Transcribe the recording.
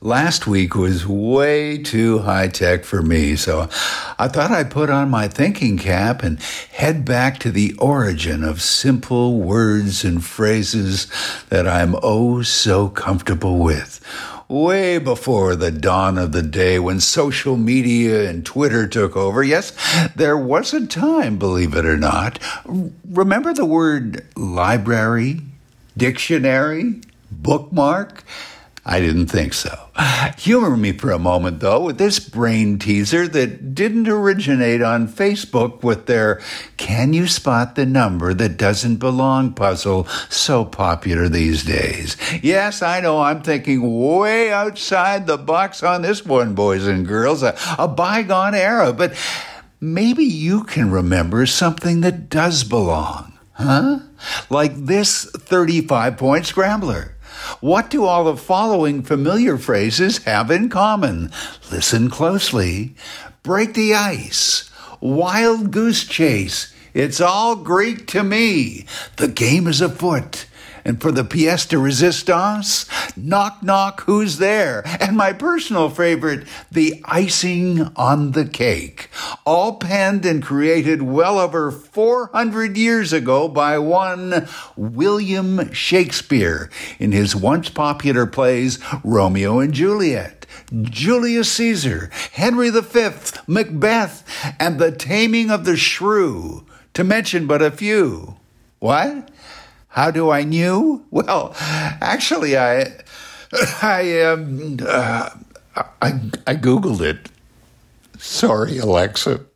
Last week was way too high-tech for me, so I thought I'd put on my thinking cap and head back to the origin of simple words and phrases that I'm oh so comfortable with. Way before the dawn of the day when social media and Twitter took over. Yes, there was a time, believe it or not. Remember the word library, dictionary, bookmark? I didn't think so. Humor me for a moment, though, with this brain teaser that didn't originate on Facebook with their "Can you spot the number that doesn't belong" puzzle so popular these days. Yes, I know I'm thinking way outside the box on this one, boys and girls, a bygone era, but maybe you can remember something that does belong, huh? Like this 35-point scrambler. What do all the following familiar phrases have in common? Listen closely. Break the ice. Wild goose chase. It's all Greek to me. The game is afoot. And for the pièce de résistance, knock, knock, who's there? And my personal favorite, the icing on the cake. All penned and created well over 400 years ago by one William Shakespeare in his once popular plays Romeo and Juliet, Julius Caesar, Henry V, Macbeth, and The Taming of the Shrew, to mention but a few. What? How do I knew? Well, actually, I Googled it. Sorry, Alexa.